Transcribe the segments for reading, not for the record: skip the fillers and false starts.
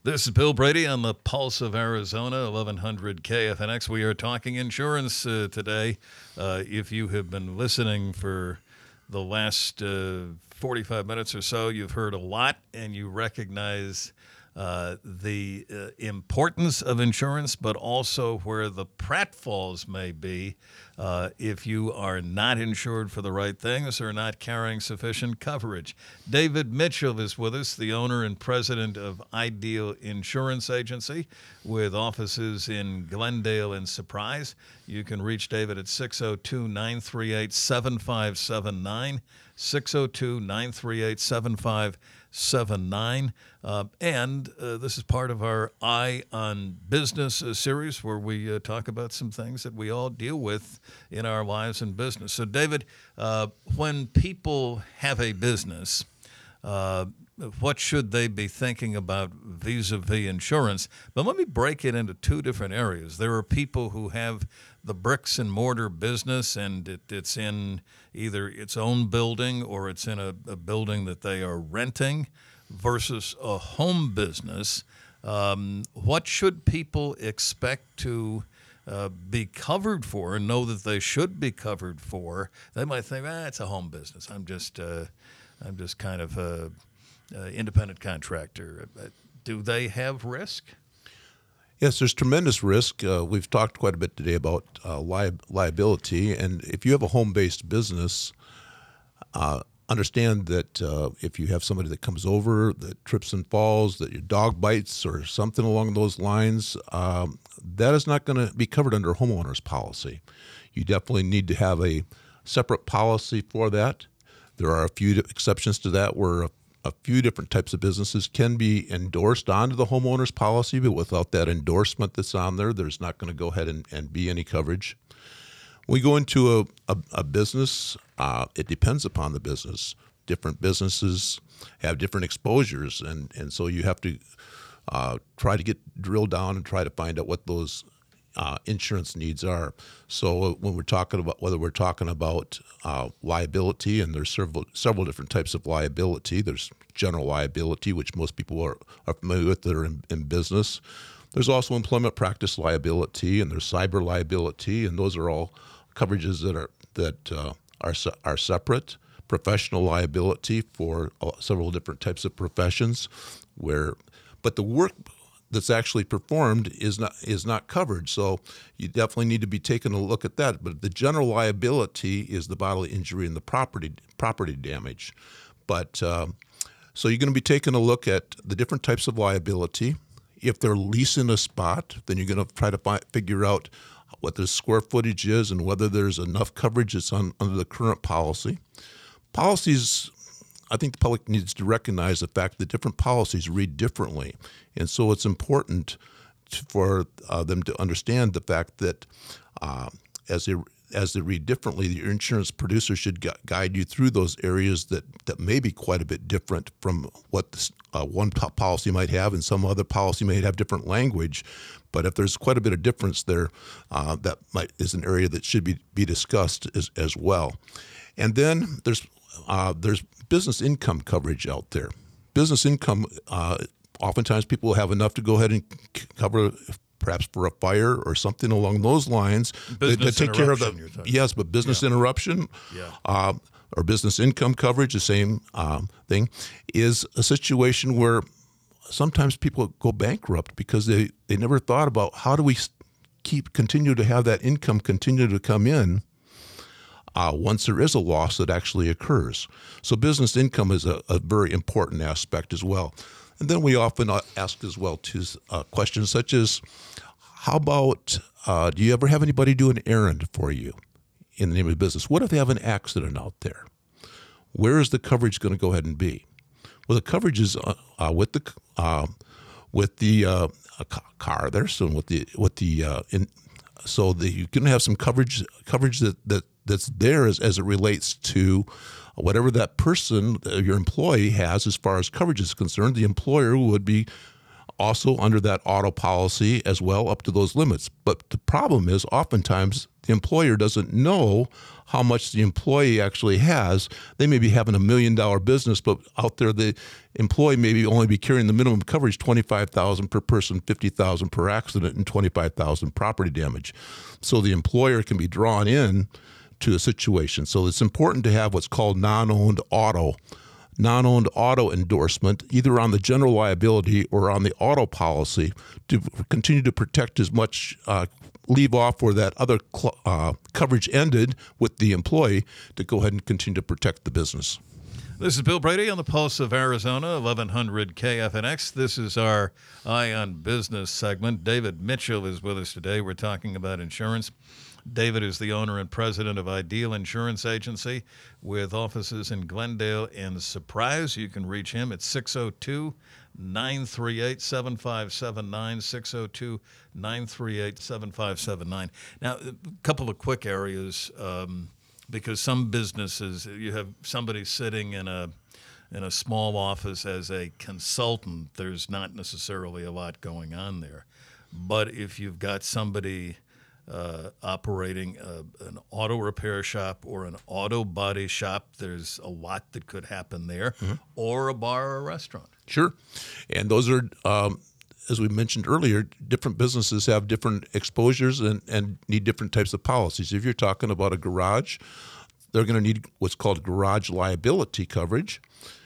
This is Bill Brady on the Pulse of Arizona, 1100 KFNX. We are talking insurance today. If you have been listening for the last 45 minutes or so, you've heard a lot and you recognize the importance of insurance, but also where the pratfalls may be if you are not insured for the right things or not carrying sufficient coverage. David Mitchell is with us, the owner and president of Ideal Insurance Agency with offices in Glendale and Surprise. You can reach David at 602-938-7579, 602-938-7579. And this is part of our Eye on Business series where we talk about some things that we all deal with in our lives and business. So, David, when people have a business, what should they be thinking about vis-a-vis insurance? But let me break it into two different areas. There are people who have the bricks and mortar business, and it's in either its own building or it's in a building that they are renting, versus a home business. What should people expect to be covered for and know that they should be covered for? They might think, it's a home business. I'm just kind of a independent contractor. Do they have risk? Yes, there's tremendous risk. We've talked quite a bit today about liability, and if you have a home-based business, understand that if you have somebody that comes over that trips and falls, that your dog bites or something along those lines, that is not going to be covered under a homeowner's policy. You definitely need to have a separate policy for that. There are a few exceptions to that where a few different types of businesses can be endorsed onto the homeowner's policy, but without that endorsement that's on there, there's not going to go ahead and be any coverage. When we go into a business, it depends upon the business. Different businesses have different exposures, and so you have to try to drill down and try to find out what those insurance needs are. So when we're talking about whether we're talking about liability, and there's several different types of liability. There's general liability, which most people are familiar with that are in business. There's also employment practice liability, and there's cyber liability, and those are all coverages that are separate. Professional liability for several different types of professions, but the work that's actually performed is not covered. So you definitely need to be taking a look at that. But the general liability is the bodily injury and the property damage. But so you're going to be taking a look at the different types of liability. If they're leasing a spot, then you're going to try to figure out what the square footage is and whether there's enough coverage that's under the current policy. Policies, I think the public needs to recognize the fact that different policies read differently. And so it's important for them to understand the fact that as they read differently, your insurance producer should guide you through those areas that may be quite a bit different from what one policy might have, and some other policy may have different language. But if there's quite a bit of difference there, that is an area that should be discussed as well. And then there's business income coverage out there. Business income, oftentimes people will have enough to go ahead and cover perhaps for a fire or something along those lines. Business take care of yes, but business interruption or business income coverage, the same thing, is a situation where sometimes people go bankrupt because they never thought about how do we continue to have that income continue to come in once there is a loss that actually occurs. So business income is a very important aspect as well. And then we often ask as well questions such as, how about, do you ever have anybody do an errand for you in the name of the business? What if they have an accident out there? Where is the coverage going to go ahead and be? Well, the coverage is with the car there. So you're going to have some coverage that's there as it relates to whatever that person, your employee, has as far as coverage is concerned. The employer would be also under that auto policy as well, up to those limits. But the problem is oftentimes the employer doesn't know how much the employee actually has. They may be having $1 million business, but out there the employee may be only be carrying the minimum coverage, $25,000 per person, $50,000 per accident, and $25,000 property damage. So the employer can be drawn in to a situation. So it's important to have what's called non-owned auto endorsement, either on the general liability or on the auto policy, to continue to protect as much leave off where that other coverage ended with the employee, to go ahead and continue to protect the business. This is Bill Brady on the Pulse of Arizona, 1100 KFNX. This is our Eye on Business segment. David Mitchell is with us today. We're talking about insurance. David is the owner and president of Ideal Insurance Agency with offices in Glendale and Surprise. You can reach him at 602-938-7579, 602-938-7579. Now, a couple of quick areas, because some businesses, you have somebody sitting in a small office as a consultant, there's not necessarily a lot going on there. But if you've got somebody operating an auto repair shop or an auto body shop, there's a lot that could happen there, or a bar or a restaurant. Sure. And those are, as we mentioned earlier, different businesses have different exposures and need different types of policies. If you're talking about a garage, they're going to need what's called garage liability coverage,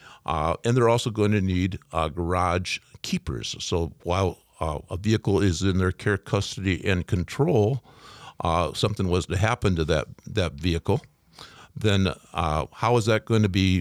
and they're also going to need garage keepers. So while a vehicle is in their care, custody, and control, something was to happen to that vehicle, then how is that going to be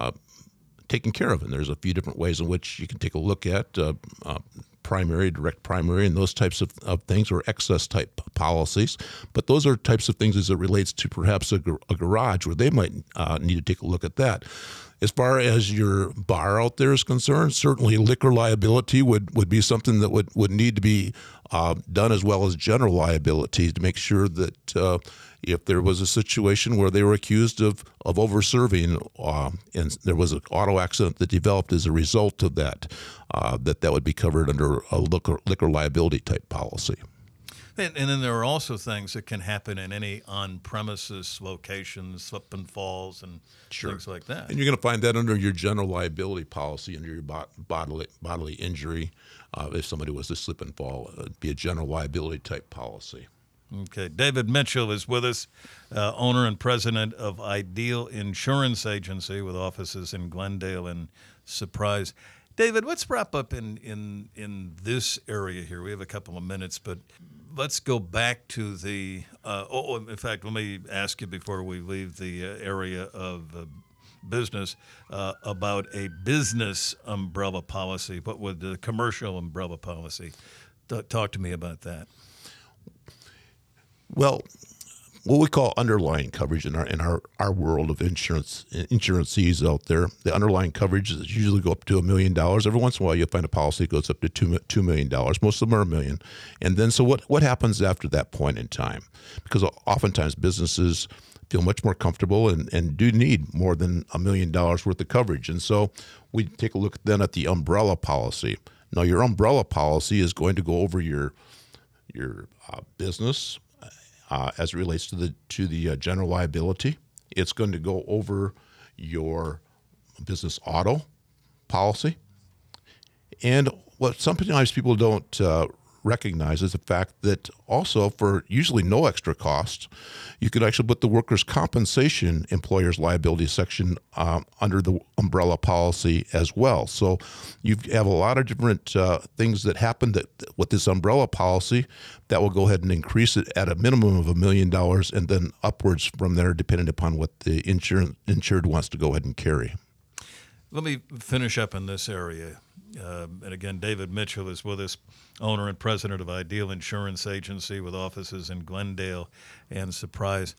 taken care of? And there's a few different ways in which you can take a look at primary, direct primary, and those types of things, or excess type policies. But those are types of things as it relates to perhaps a garage, where they might need to take a look at that. As far as your bar out there is concerned, certainly liquor liability would be something that would need to be done, as well as general liability, to make sure that if there was a situation where they were accused of over-serving, and there was an auto accident that developed as a result of that, that would be covered under a liquor liability type policy. And then there are also things that can happen in any on-premises location, slip and falls and things like that. And you're going to find that under your general liability policy, under your bodily injury. If somebody was to slip and fall, it'd be a general liability type policy. Okay. David Mitchell is with us, owner and president of Ideal Insurance Agency with offices in Glendale and Surprise. David, let's wrap up in this area here. We have a couple of minutes, but let's go back to the in fact, let me ask you before we leave the area of business about a business umbrella policy, but with the commercial umbrella policy. Talk to me about that. Well, what we call underlying coverage in our world of insurancees out there, the underlying coverage is usually go up to $1 million. Every once in a while, you'll find a policy that goes up to $2 million. Most of them are $1 million. And then, so what happens after that point in time? Because oftentimes businesses feel much more comfortable and do need more than $1 million worth of coverage. And so we take a look then at the umbrella policy. Now, your umbrella policy is going to go over your business, as it relates to the general liability. It's going to go over your business auto policy. And what sometimes people don't recognize is the fact that also, for usually no extra cost, you could actually put the workers' compensation employer's liability section under the umbrella policy as well. So you have a lot of different things that happen that with this umbrella policy that will go ahead and increase it at a minimum of $1 million, and then upwards from there, depending upon what the insured wants to go ahead and carry. Let me finish up in this area. And again, David Mitchell is with us, owner and president of Ideal Insurance Agency with offices in Glendale and Surprise.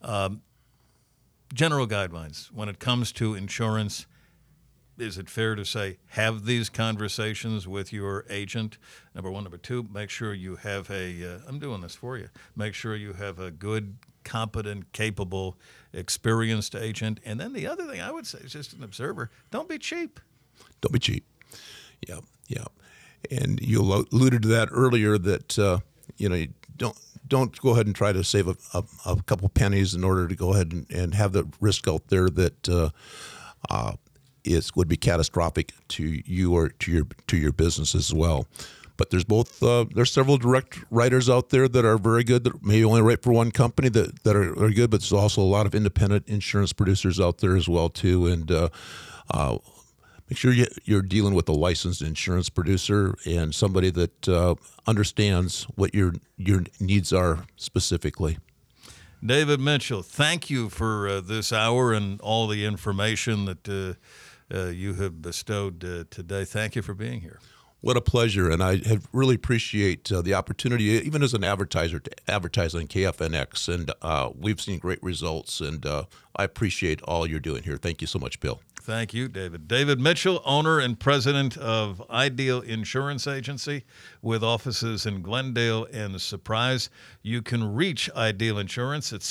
General guidelines when it comes to insurance. Is it fair to say have these conversations with your agent? Number one. Number two, make sure you have I'm doing this for you. Make sure you have a good, competent, capable, experienced agent. And then the other thing I would say is, just an observer, don't be cheap. Don't be cheap. Yeah. And you alluded to that earlier that you don't go ahead and try to save a couple pennies in order to go ahead and have the risk out there that would be catastrophic to you or to your business as well. But there's several direct writers out there that are very good, that maybe only write for one company that are good, but there's also a lot of independent insurance producers out there as well too. And make sure you're dealing with a licensed insurance producer and somebody that understands what your needs are specifically. David Mitchell, thank you for this hour and all the information that you have bestowed today. Thank you for being here. What a pleasure, and I really appreciate the opportunity, even as an advertiser, to advertise on KFNX, and we've seen great results, and I appreciate all you're doing here. Thank you so much, Bill. Thank you, David. David Mitchell, owner and president of Ideal Insurance Agency with offices in Glendale and Surprise. You can reach Ideal Insurance at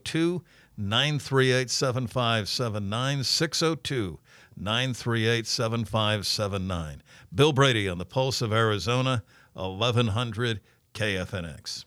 602-938-7579, 602-938-7579. Bill Brady on the Pulse of Arizona, 1100 KFNX.